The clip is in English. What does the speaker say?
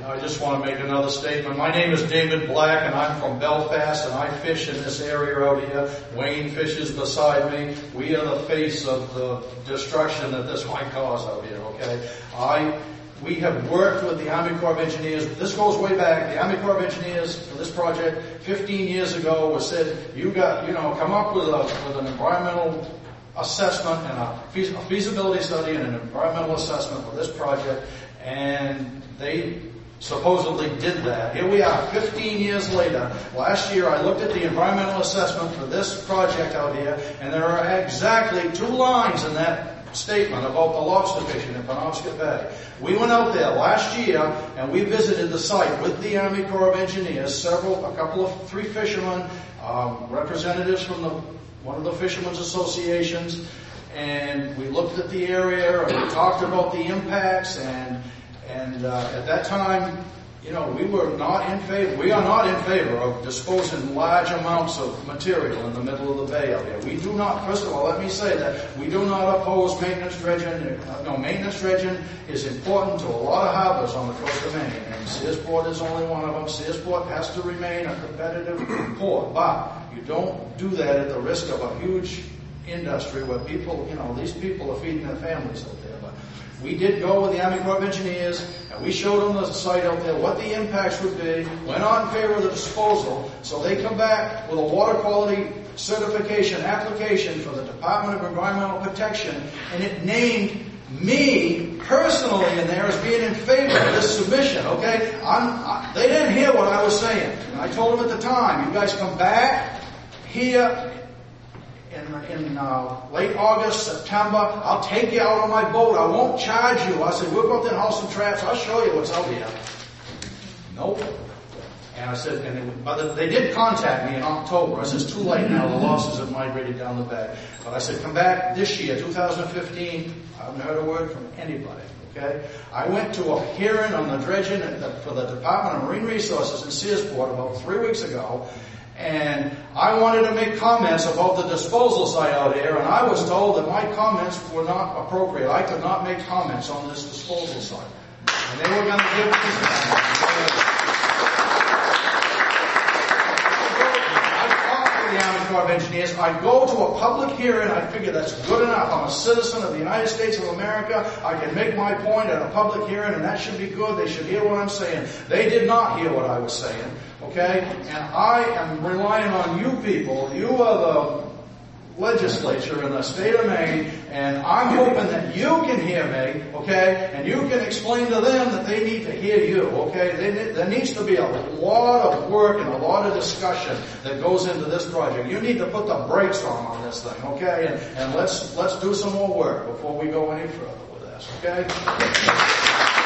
I just want to make another statement. My name is David Black, and I'm from Belfast, and I fish in this area out here. Wayne fishes beside me. We are the face of the destruction that this might cause out here, okay? We have worked with the Army Corps of Engineers. This goes way back. The Army Corps of Engineers for this project 15 years ago was said, come up with an environmental assessment and a feasibility study and an environmental assessment for this project. And they supposedly did that. Here we are, 15 years later. Last year I looked at the environmental assessment for this project out here, and there are exactly 2 lines in that statement about the lobster fishing in Penobscot Bay. We went out there last year and we visited the site with the Army Corps of Engineers, three fishermen, representatives from one of the fishermen's associations, and we looked at the area and we talked about the impacts and at that time, we are not in favor of disposing large amounts of material in the middle of the bay out here. We do not, first of all, let me say that we do not oppose maintenance dredging. Maintenance dredging is important to a lot of harbors on the coast of Maine, and Searsport is only one of them. Searsport has to remain a competitive port, but you don't do that at the risk of a huge industry where people, these people are feeding their families out there. But we did go with the Army Corps of Engineers, and we showed them the site out there, what the impacts would be. We're not in favor of the disposal, so they come back with a water quality certification application for the Department of Environmental Protection, and it named me personally in there as being in favor of this submission, okay? They didn't hear what I was saying. And I told them at the time, you guys come back here in late August, September, I'll take you out on my boat. I won't charge you. I said, we'll go up there and haul some traps. I'll show you what's out here. Nope. And I said, but they did contact me in October. I said, it's too late now. The losses have migrated down the bay. But I said, come back this year, 2015. I haven't heard a word from anybody. Okay? I went to a hearing on the dredging for the Department of Marine Resources in Searsport about 3 weeks ago. And I wanted to make comments about the disposal site out here, and I was told that my comments were not appropriate. I could not make comments on this disposal site. And they were going to give me the Army Corps of Engineers. I go to a public hearing. I figure that's good enough. I'm a citizen of the United States of America. I can make my point at a public hearing, and that should be good. They should hear what I'm saying. They did not hear what I was saying. Okay? And I am relying on you people. You are the legislature in the state of Maine, and I'm hoping that you can hear me, okay? And you can explain to them that they need to hear you, okay? There needs to be a lot of work and a lot of discussion that goes into this project. You need to put the brakes on this thing, okay? And let's do some more work before we go any further with this, okay?